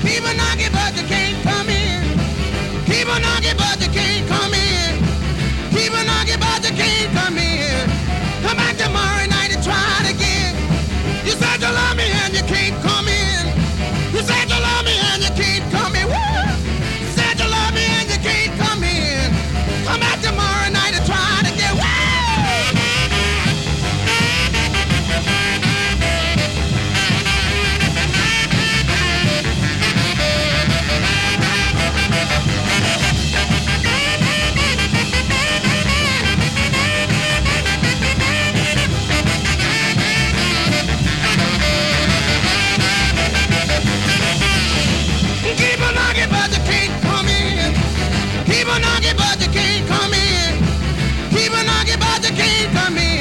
Keep a knocking, but you can't come in. Keep a knocking, but you can't come in.